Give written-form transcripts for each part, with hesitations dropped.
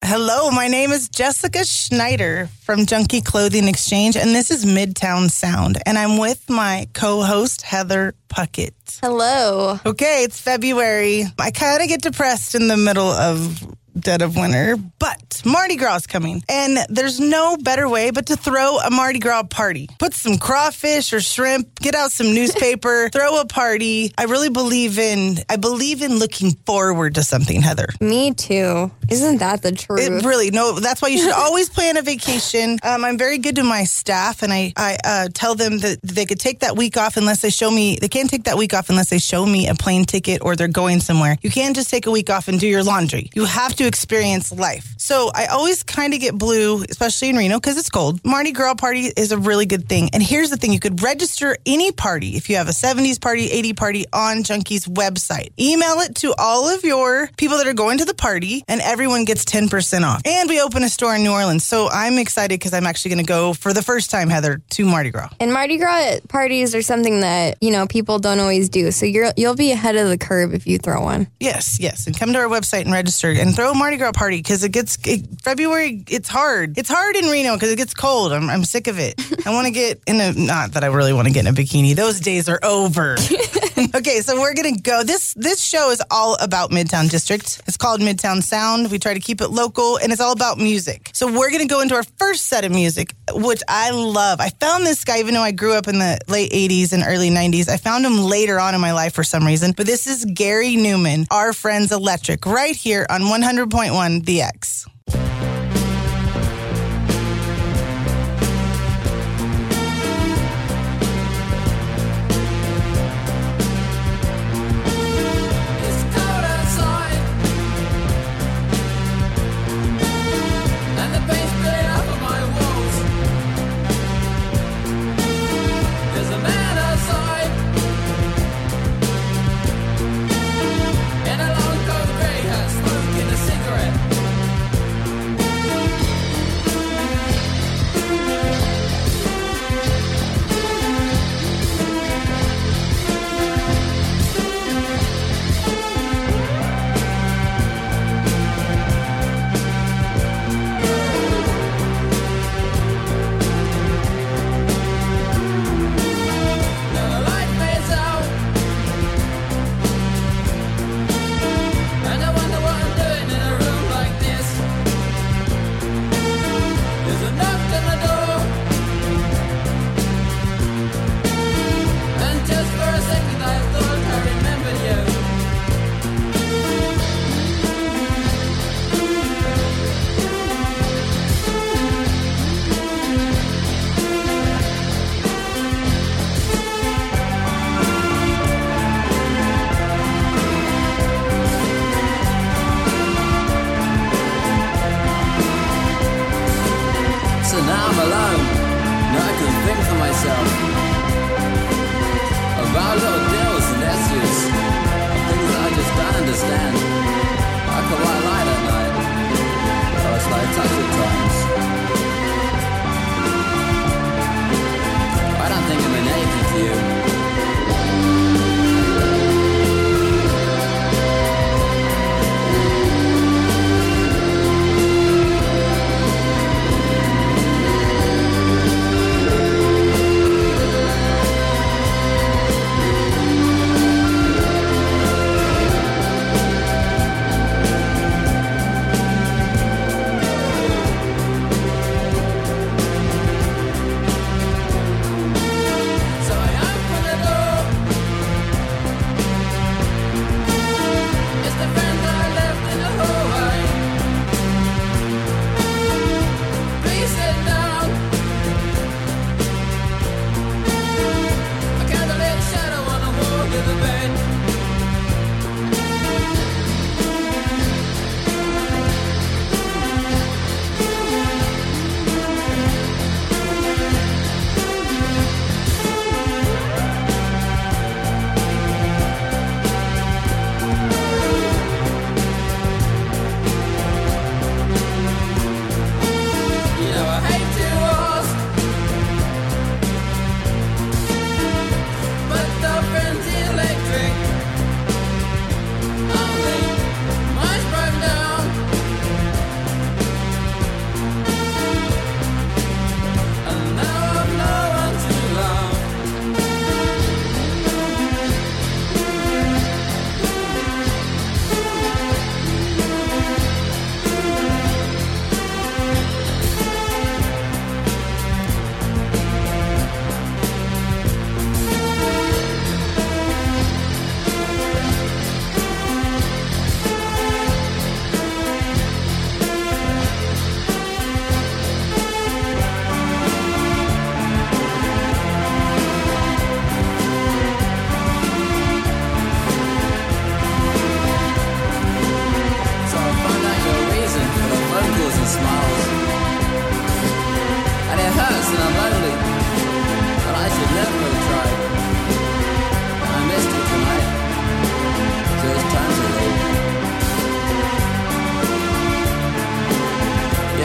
Hello, my name is Jessica Schneider from Junkie Clothing Exchange, and this is Midtown Sound, and I'm with my co-host, Heather Puckett. Hello. Okay, it's February. I kind of get depressed in the middle of dead of winter, but Mardi Gras is coming, and there's no better way but to throw a Mardi Gras party. Put some crawfish or shrimp, get out some newspaper, throw a party. I believe in looking forward to something, Heather. Me too. Isn't that the truth? That's why you should always plan a vacation. I'm very good to my staff, and I tell them that they could take that week off unless they show me, they can't take that week off unless they show me a plane ticket or they're going somewhere. You can't just take a week off and do your laundry. You have to experience life. So I always kind of get blue, especially in Reno, because it's cold. Mardi Gras party is a really good thing. And here's the thing. You could register any party if you have a 70s party, 80 party on Junkie's website. Email it to all of your people that are going to the party, and everyone gets 10% off. And we open a store in New Orleans. So I'm excited because I'm actually going to go for the first time, Heather, to Mardi Gras. And Mardi Gras parties are something that, people don't always do. So you'll be ahead of the curve if you throw one. Yes. And come to our website and register and throw a Mardi Gras party because February, it's hard. It's hard in Reno because it gets cold. I'm sick of it. I want to get not that I really want to get in a bikini. Those days are over. Okay, so we're going to go. This show is all about Midtown District. It's called Midtown Sound. We try to keep it local, and it's all about music. So we're going to go into our first set of music, which I love. I found this guy, even though I grew up in the late 80s and early 90s. I found him later on in my life for some reason. But this is Gary Newman, Our Friends Electric, right here on 100.1 The X.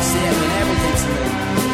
That's it, when everything's new.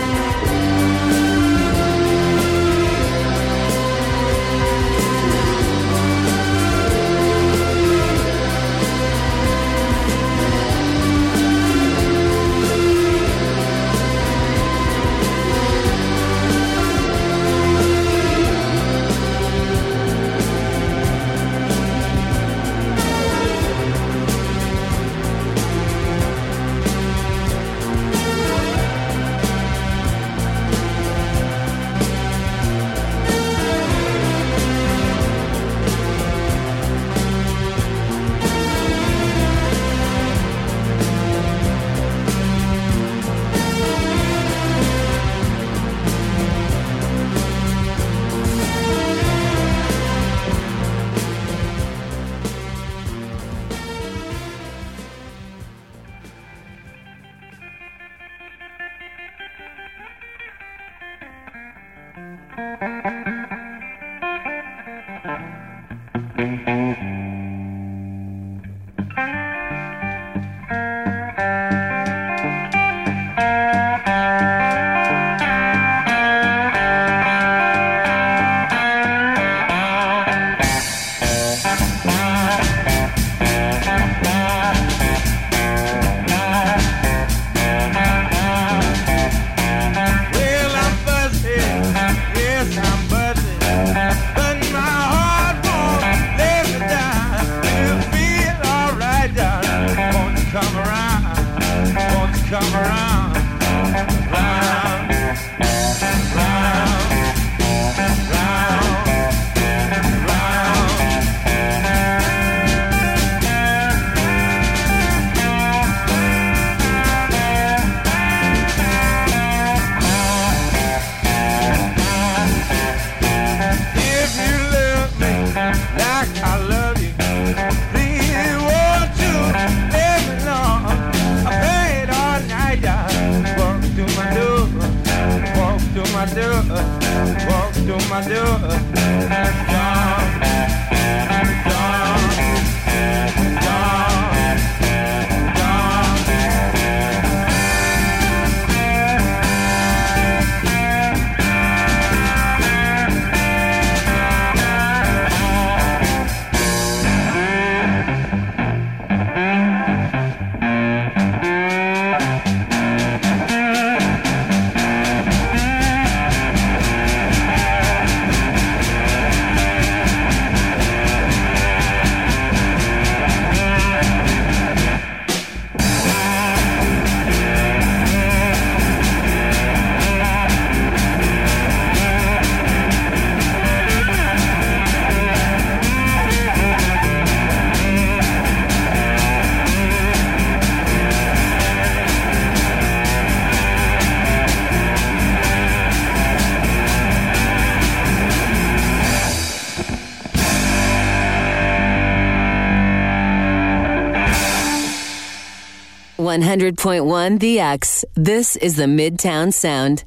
.1 The X. This is the Midtown Sound.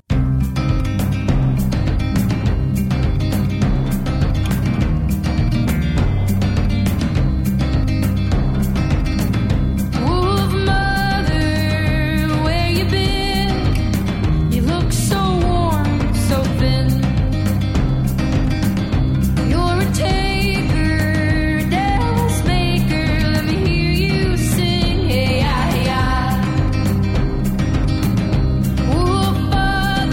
Father,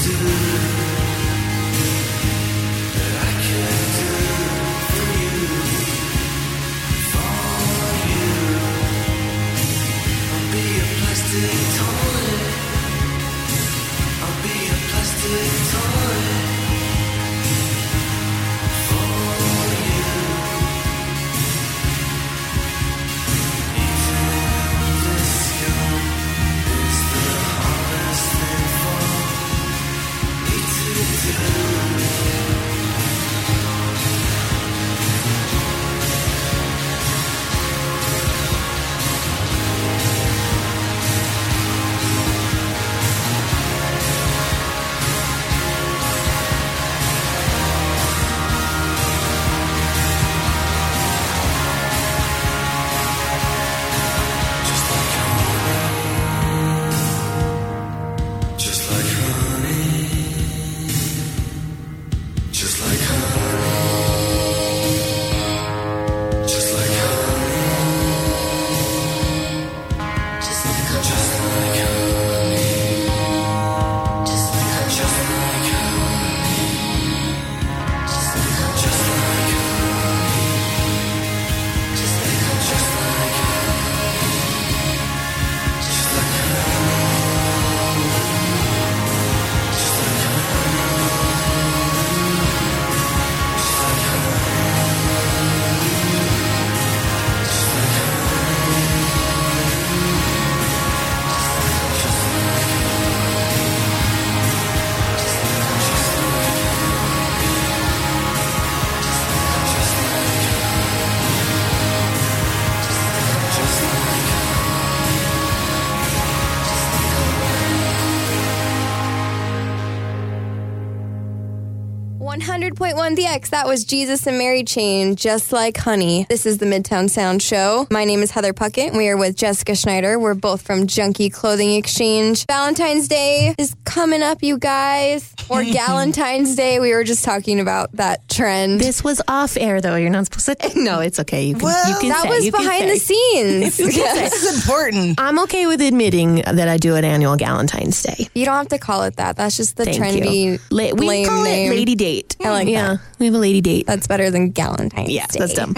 100.1 The X, that was Jesus and Mary Chain, Just Like Honey. This is the Midtown Sound Show. My name is Heather Puckett, and we are with Jessica Schneider. We're both from Junkie Clothing Exchange. Valentine's Day is coming up, you guys. Or Galentine's Day. We were just talking about that trend. This was off air, though. You're not supposed to. No, it's okay. You can that say. was You can behind the say. scenes. This is important. I'm okay with admitting that I do an annual Galentine's Day. You don't have to call it that. That's just the Thank trendy, you. We lame call name. it Lady Date. I like yeah, that. we have a Lady Date. That's better than Galentine's Yes, Day. that's dumb.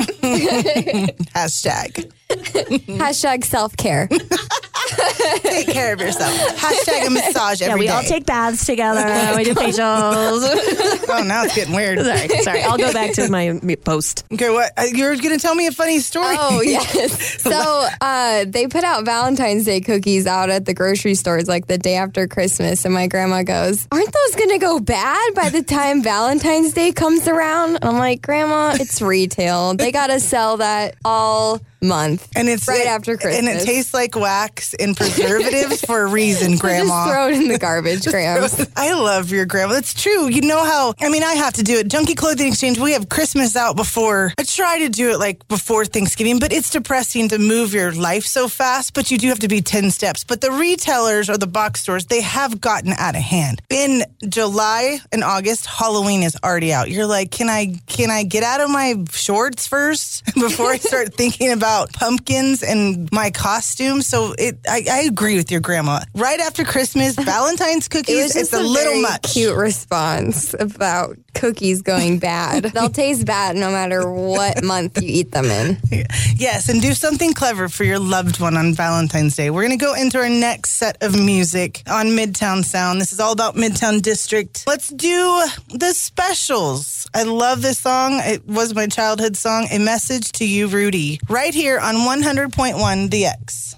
Hashtag. Hashtag self-care. Take care of yourself. Hashtag a massage every Yeah, we day. all take baths together. We do facials. Oh, now it's getting weird. Sorry. I'll go back to my post. Okay, what? You're going to tell me a funny story? Oh, yes. So they put out Valentine's Day cookies out at the grocery stores like the day after Christmas. And my grandma goes, aren't those going to go bad by the time Valentine's Day comes around? And I'm like, Grandma, it's retail. They got to sell that all month. And it's right after Christmas. And it tastes like wax and preservatives for a reason, Grandma. Just throw it in the garbage, Grams. I love your grandma. That's true. You know how, I mean, I have to do it. Junkie Clothing Exchange, we have Christmas out before. I try to do it like before Thanksgiving, but it's depressing to move your life so fast, but you do have to be 10 steps. But the retailers or the box stores, they have gotten out of hand. In July and August, Halloween is already out. You're like, can I get out of my shorts first before I start thinking about pumpkins and my costume? So I agree with your grandma. Right after Christmas, Valentine's cookies, it's a little very much. Cute response about cookies going bad. They'll taste bad no matter what month you eat them in. Yes, and do something clever for your loved one on Valentine's Day. We're going to go into our next set of music on Midtown Sound. This is all about Midtown District. Let's do the Specials. I love this song. It was my childhood song, A Message to You, Rudy. Right here on 100.1 The X.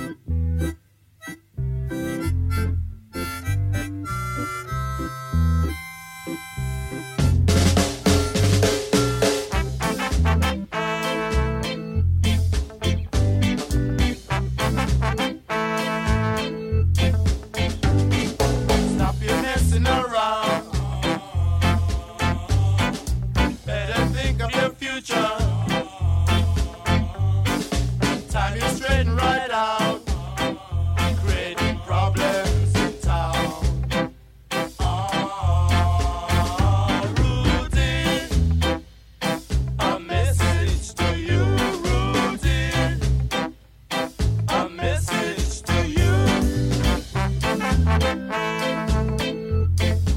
Stop your messing around. Better think of your future. Time you straighten right out. Creating problems in town. Rudy, a message to you, Rudy. A message to you.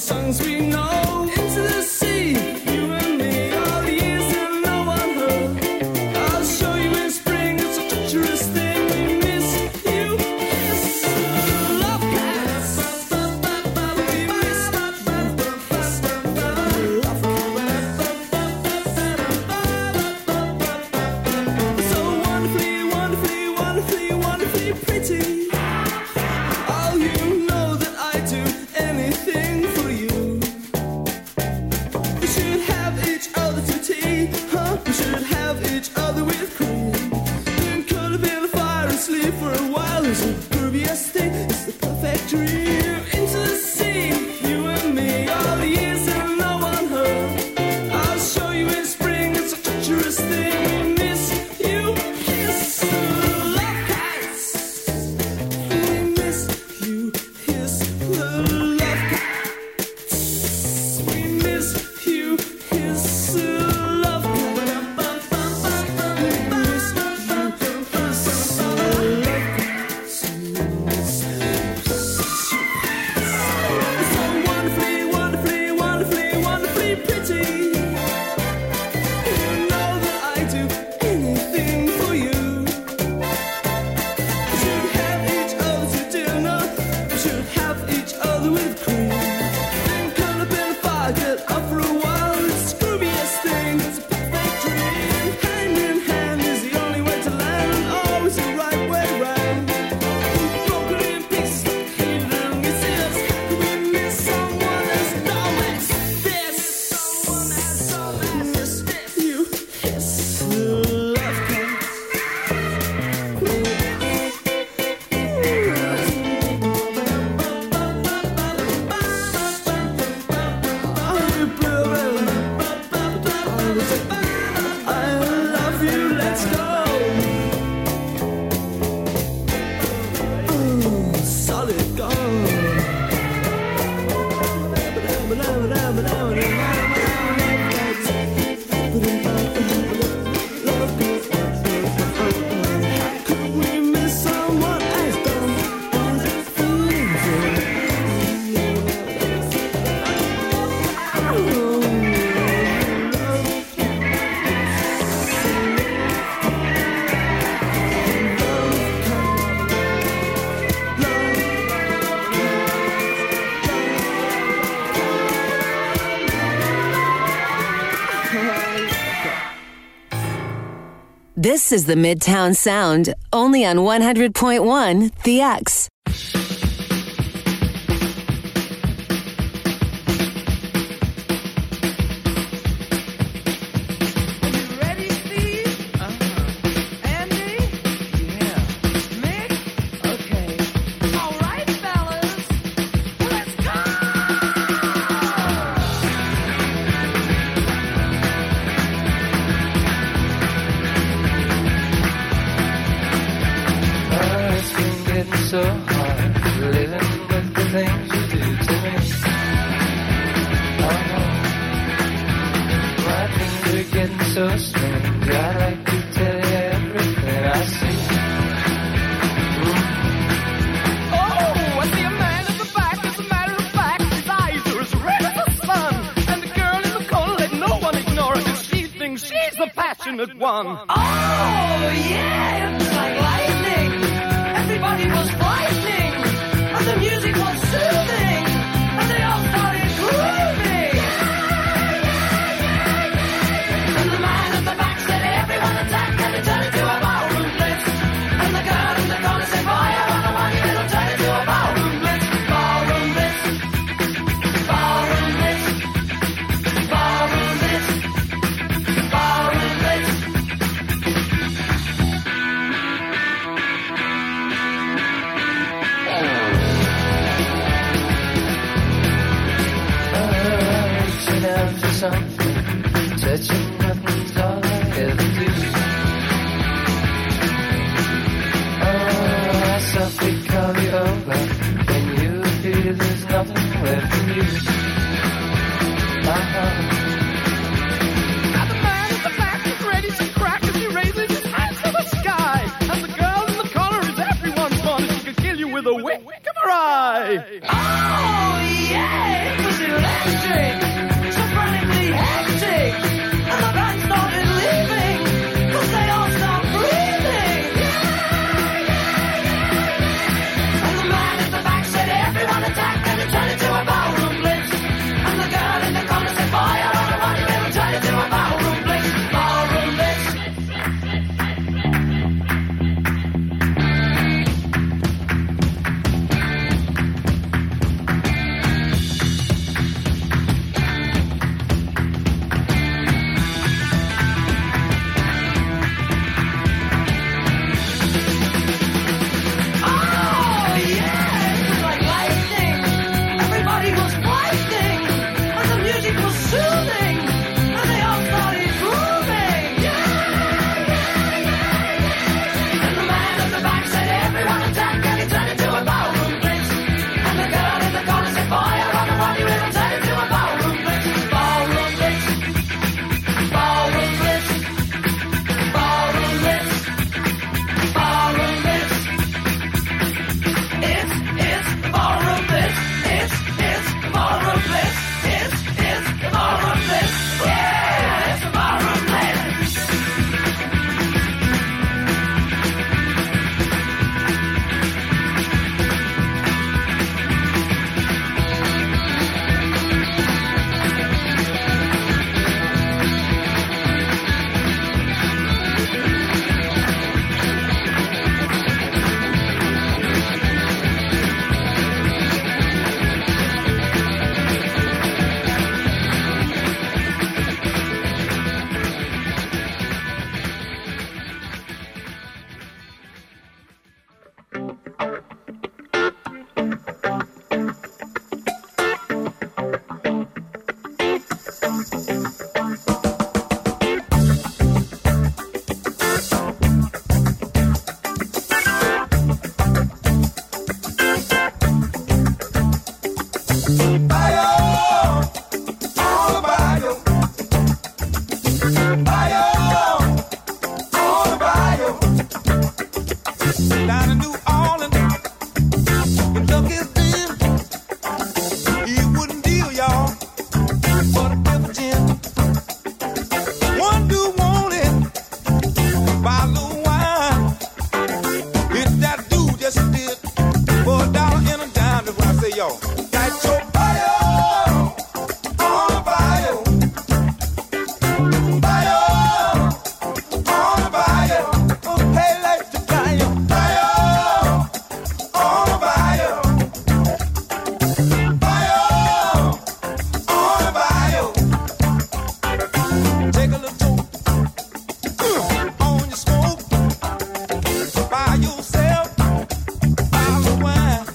songs we know. Into the sea, you and me, all the years and no one heard. I'll show you in spring, it's a treacherous thing. We miss you, yes. Love cats. We miss love cats. So wonderfully, wonderfully, wonderfully, wonderfully pretty. Oh, you know that I do anything for you. We should have each other to tea, huh? We should have each other with cream. Then curl up in the fire and sleep for a while. It's the grooviest thing, it's the perfect dream. Into the sea, you and me, all the years and no one heard. I'll show you in spring, it's a treacherous thing. We miss you, kiss, love cats. We miss you, kiss, the love cats. We miss you, kiss, the love cats. We miss you, kiss, the love cats. So wonderfully, wonderfully, wonderfully, wonderfully pretty. You know that I do anything for you. We should have each other to dinner. We should have each other with cream. Then curl up in the fire, get up for a while. It's the grooviest thing, it's a perfect dream. Hand in hand is the only way to land, and always the right way round. Broken in pieces, hated and misses. How can we miss someone as dumb as this? Miss you, kiss the love cats. I love you, let's go. Solid gold. Could we miss someone as dumb as This is the Midtown Sound, only on 100.1 The X. Ready, Steve? Andy? Yeah. Mick? Okay. All right, fellas. Let's go! It's been getting so hard living with the things you do to me. My things are getting so strange. I like to tell you everything I see. Oh, I see a man at the back. As a matter of fact, his eyes are as red as the sun. And the girl in the corner, let no one ignore her, 'cause she thinks she's the passionate one. Oh, yeah, it was like lightning. Everybody was frightening, and the music was soothing, and they all started grooving. And the man at the back said, everyone attack, and it turned into a ballroom blitz. And the girl in the corner said, boy, I wanna want you, it'll turn into a ballroom blitz. Ballroom blitz. Ballroom blitz. Ballroom blitz. Ballroom blitz. Reaching out for something, touching nothing's all I ever do. I softly call you over when you feel there's nothing left for you. And the man at the back is ready to crack as he raises his hands to the sky. And the girl in the corner is everyone's fun. She could kill you with a wink of her eye. Oh, yeah, it was electric, so frantically hectic. And the band started leaving, 'cause they all stopped breathing. And the man at the back said, everyone attack, and it turned into a ballroom blitz. And the girl in the corner said, fire on the one, it'll turn into a ballroom blitz. Ballroom blitz. Oh, yeah, it was like lightning. Everybody was fighting, and the music was soothing, and they all started grooving. And the man at the back said, everyone attack, and he turned into a ballroom blitz. And the girl in the corner said, fire on the one, it'll turn into a ballroom blitz. Ballroom blitz. Ballroom blitz. Ballroom blitz. Ballroom blitz. It's the ballroom blitz. It's the ballroom blitz. It's the ballroom blitz. Yeah, it's the ballroom blitz. Down in New Orleans, Kentucky's been. He wouldn't deal, y'all, for the pepper gin. One dude wanted buy a little wine. Hit that dude just did for $1 and a dime. That's what I say, y'all. Got your fire on the fire. Fire on the fire. Hey, like the fire. Fire on the fire. Fire on the fire. Take a little toke on your smoke. Buy yourself a bottle of wine.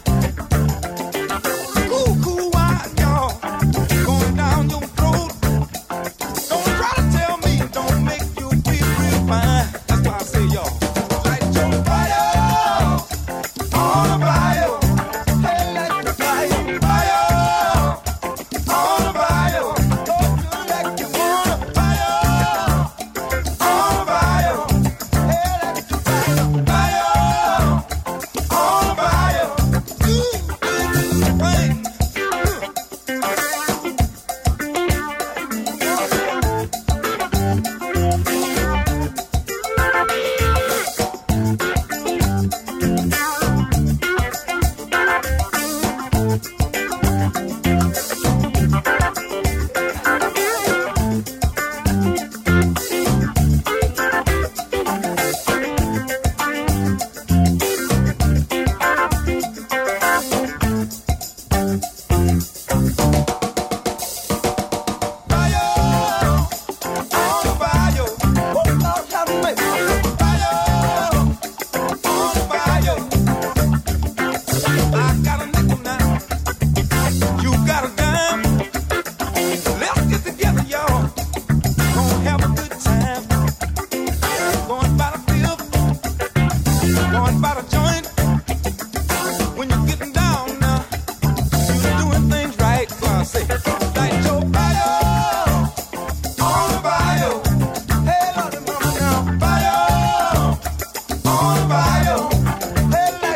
Cool, cool wine, y'all. Going down your throat. Don't try to tell me it don't make you feel real fine. That's why I say, y'all. Light your fire on the fire. Hey, light the fire. Fire on the fire. Don't do like you wanna. Fire on the fire. Hey, light the fire. Fire on the fire. Rain.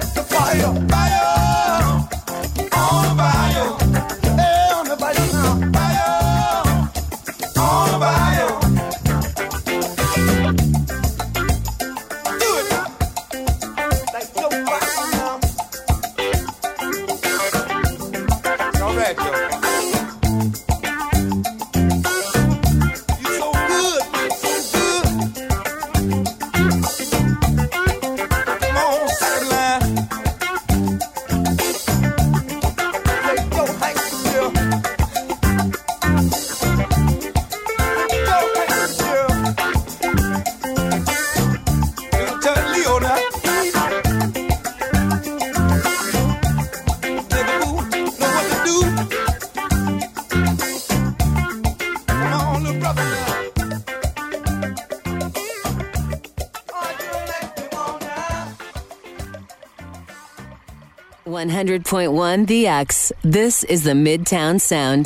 Fire on the fire. Hey, on the fire now. 100.1 The X. This is the Midtown Sound.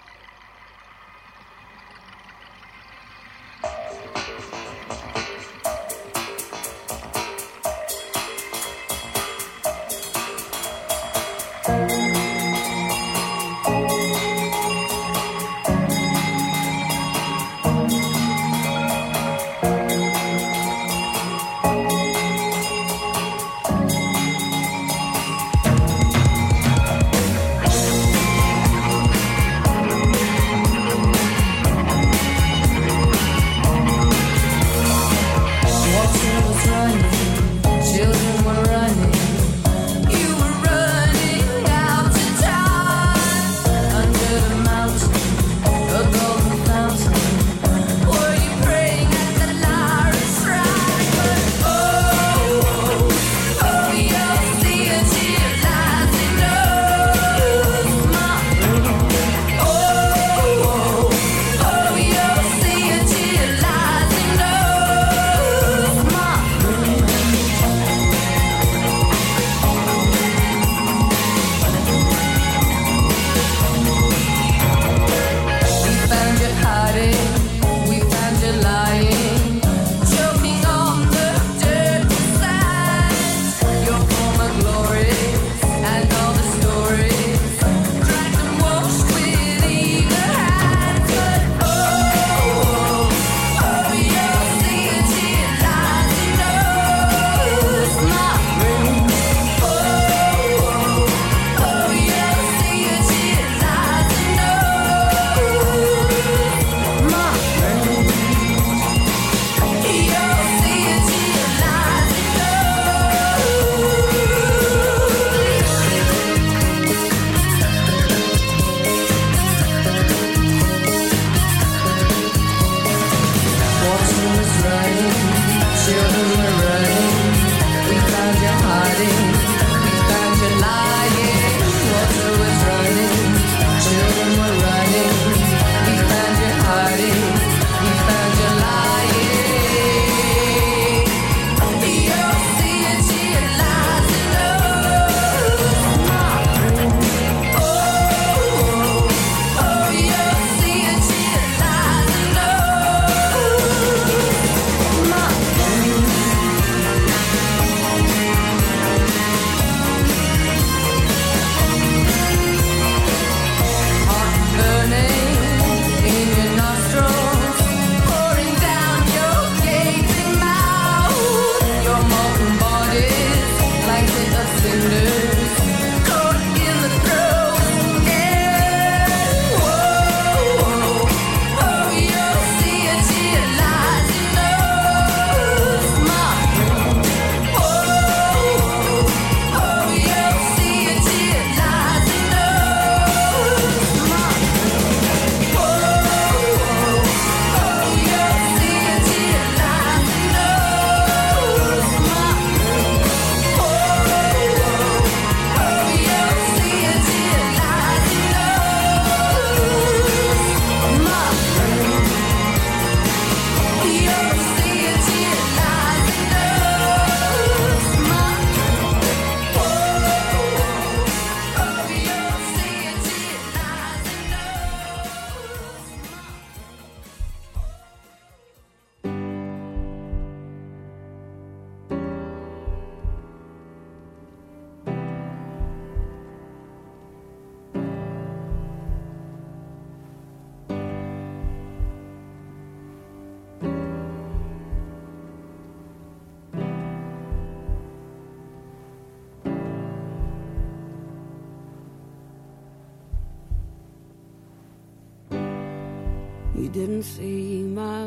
You didn't see my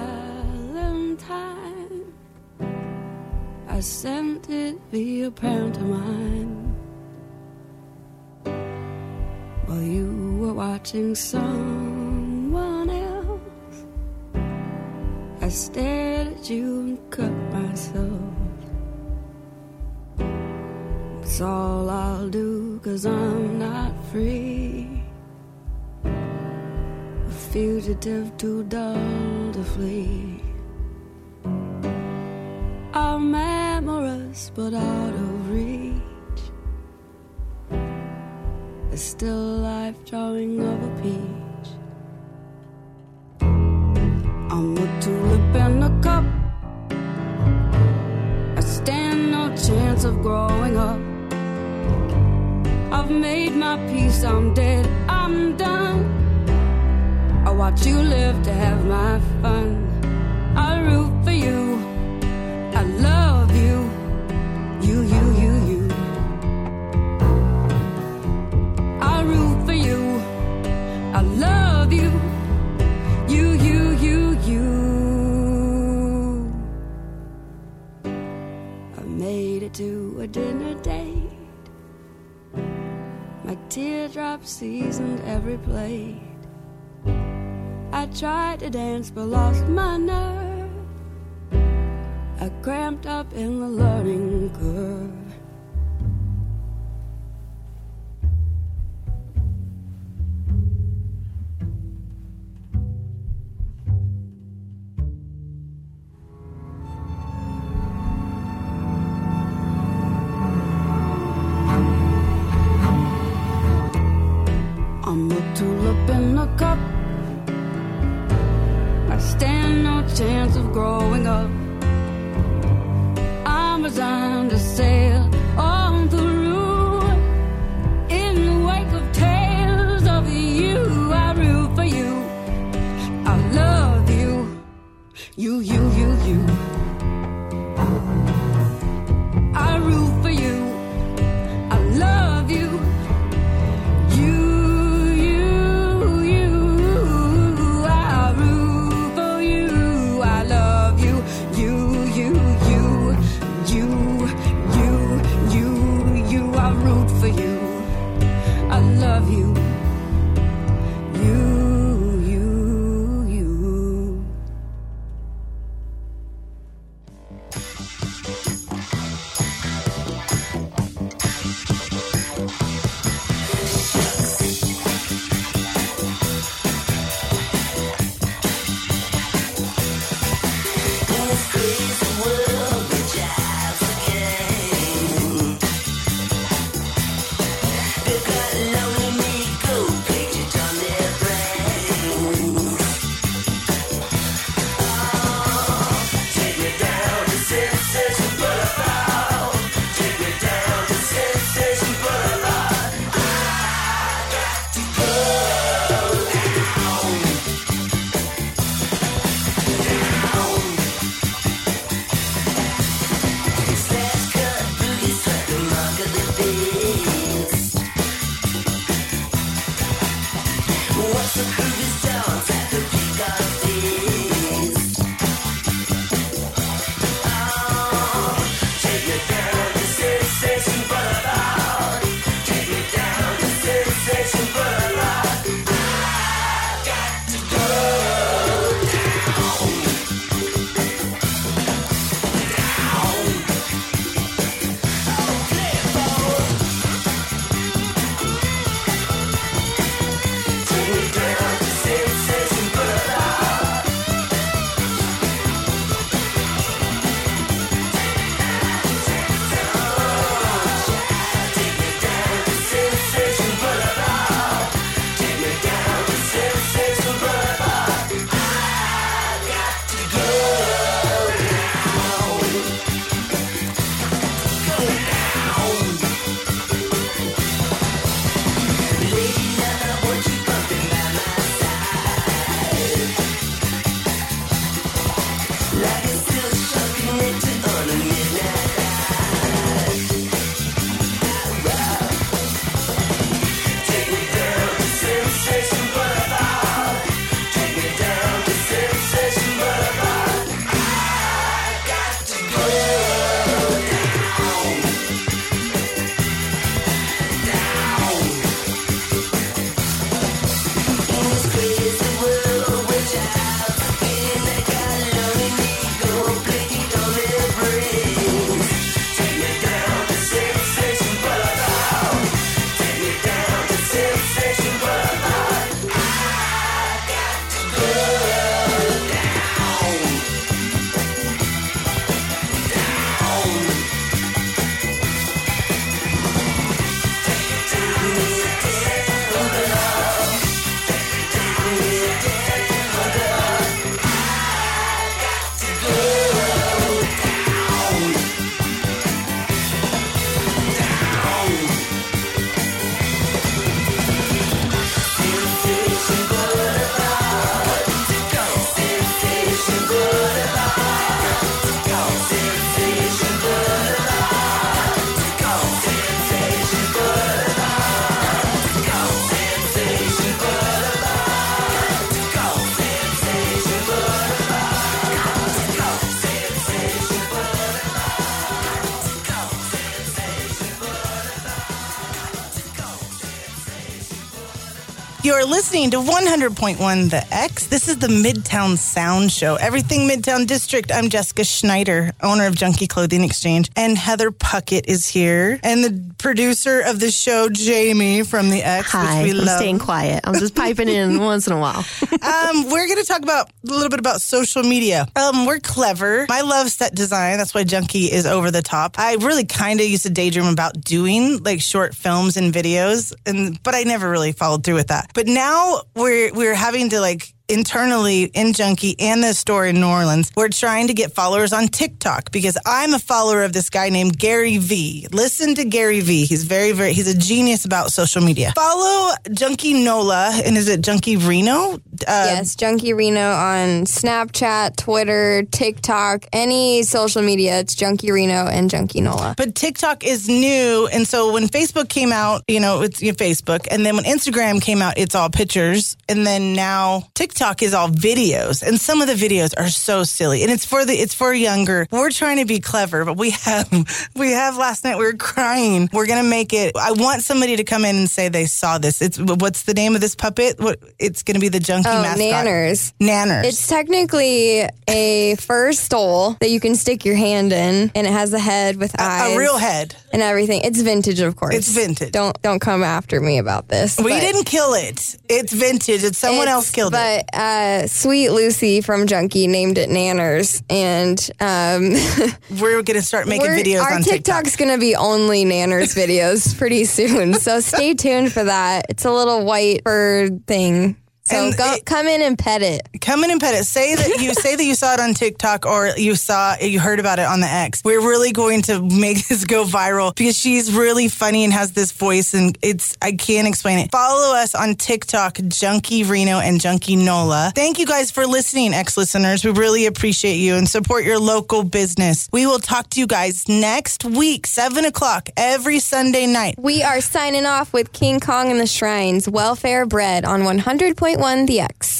Valentine. I sent it via pantomime while you were watching someone else. I stared at you and cut myself. It's all I'll do 'cause I'm not free, a fugitive too dull to flee. I'm amorous but out of reach. a still life drawing of a peach. I'm a tulip in a cup. I stand no chance of growing up. I've made my peace, I'm dead, I'm done. I watch you live to have my fun. I root for you, I love you, you. I root for you, I love you, you. I made it to a dinner date. My teardrops seasoned every plate. I tried to dance but lost my nerve. I cramped up in the learning curve. I'm a tulip in a cup. I stand no chance of growing up. I'm resigned to sail on through. In the wake of tales of you, I root for you. I love you, you. I root for you. I love you. Take me down. You're listening to 100.1 The X. This is the Midtown Sound Show. Everything Midtown District. I'm Jessica Schneider, owner of Junkie Clothing Exchange. And Heather Puckett is here. And the producer of the show, Jamie from The X, Hi, which we I'm love. staying quiet. I'm just piping in once in a while. We're going to talk about a little bit about social media. We're clever. I love set design. That's why Junkie is over the top. I really kind of used to daydream about doing like short films and videos, but I never really followed through with that. But now we're having to like internally in Junkie and the store in New Orleans, we're trying to get followers on TikTok because I'm a follower of this guy named Gary V. Listen to Gary V. He's he's a genius about social media. Follow Junkie Nola, and is it Junkie Reno? Yes, Junkie Reno on Snapchat, Twitter, TikTok, any social media. It's Junkie Reno and Junkie Nola. But TikTok is new, and so when Facebook came out, it's your Facebook, and then when Instagram came out, it's all pictures, and then now TikTok is all videos, and some of the videos are so silly, and it's for younger. We're trying to be clever, but we have last night we were crying. We're gonna make it. I want somebody to come in and say they saw this. What's the name of this puppet? It's gonna be the Junkie mascot. Nanners. Nanners. It's technically a fur stole that you can stick your hand in, and it has a head with eyes, a real head, and everything. It's vintage, of course. It's vintage. Don't come after me about this. We didn't kill it. It's vintage. It's someone else killed it. But Sweet Lucy from Junkie named it Nanners, and we're gonna start making videos our on TikTok. TikTok's gonna be only Nanners videos pretty soon. So stay tuned for that. It's a little white fur thing. So come in and pet it. Come in and pet it. Say that you saw it on TikTok or you heard about it on the X. We're really going to make this go viral because she's really funny and has this voice, and I can't explain it. Follow us on TikTok, Junkie Reno and Junkie Nola. Thank you guys for listening, X listeners. We really appreciate you and support your local business. We will talk to you guys next week, 7:00 every Sunday night. We are signing off with King Kong and the Shrines, Welfare Bread on 100.1 The X.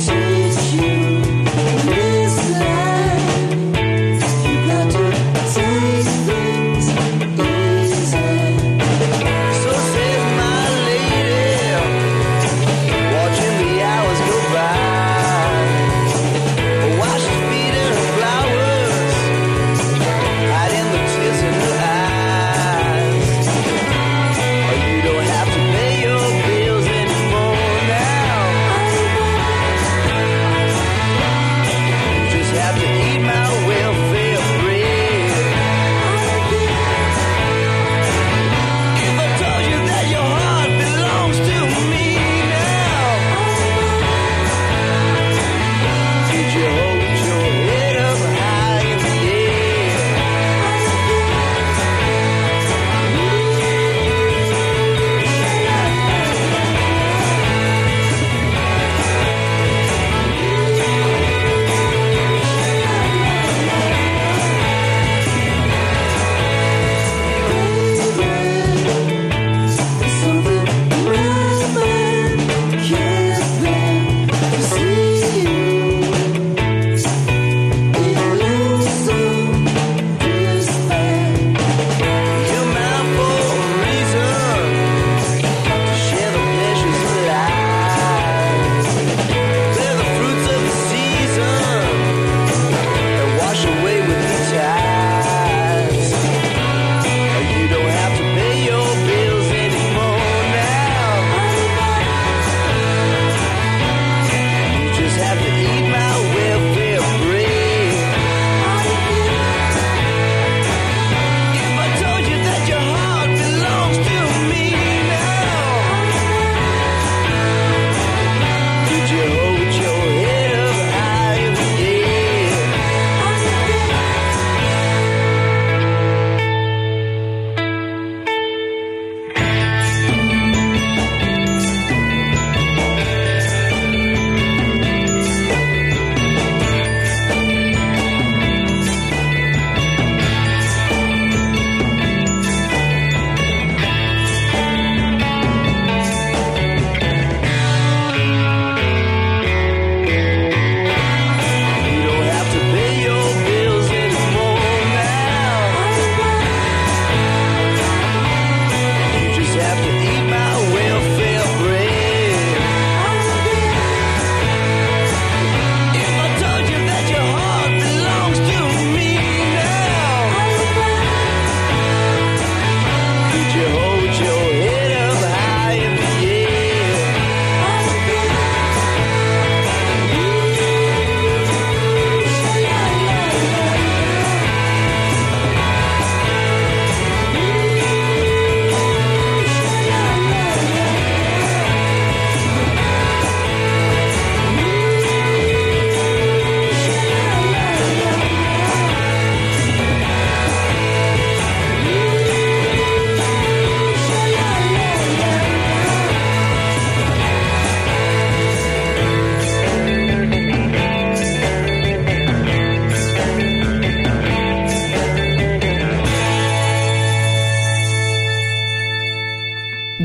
Tell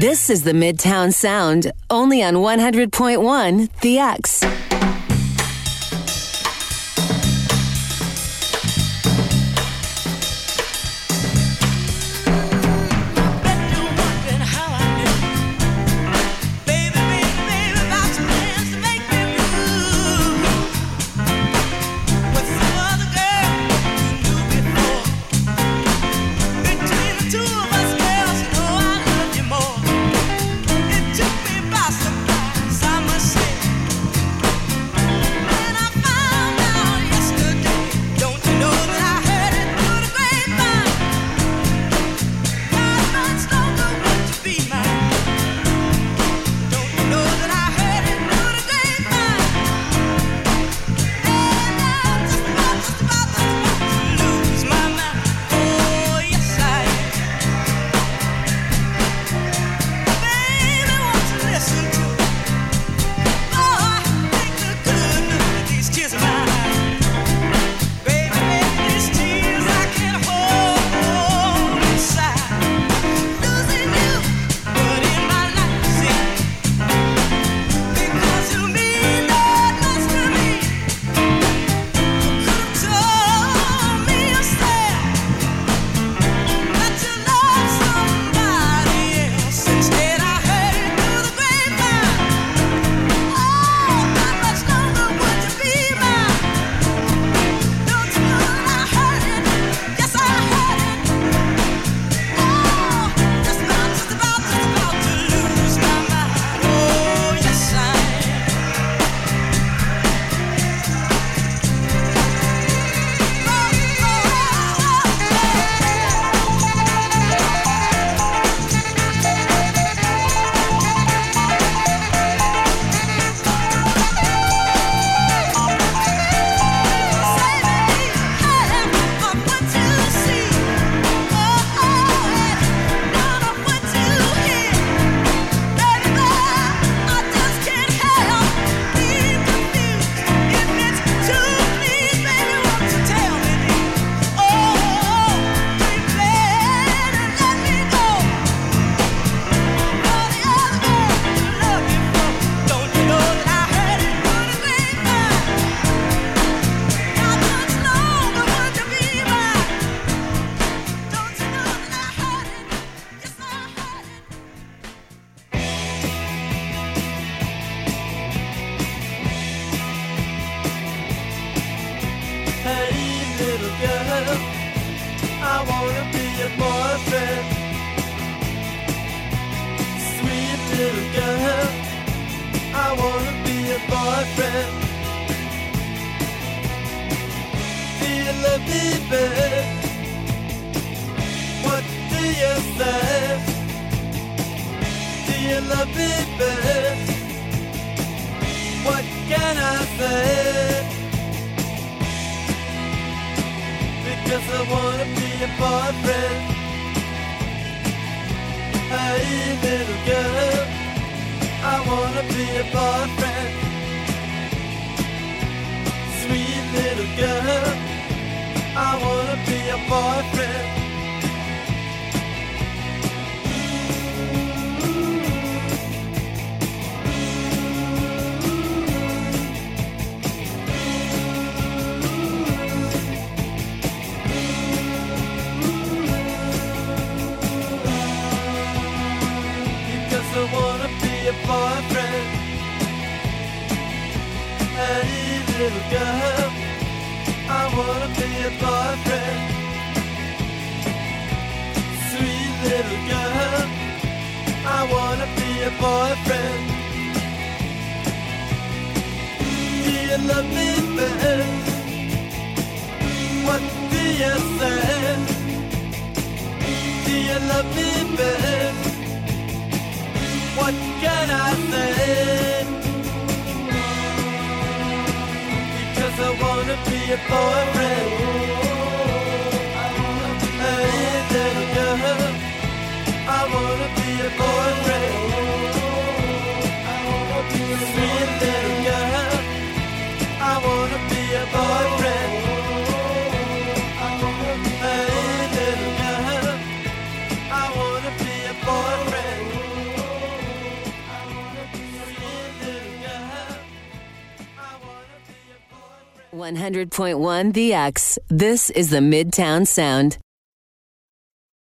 This is the Midtown Sound, only on 100.1 The X. Boyfriend. 100.1 The X. This is the Midtown Sound.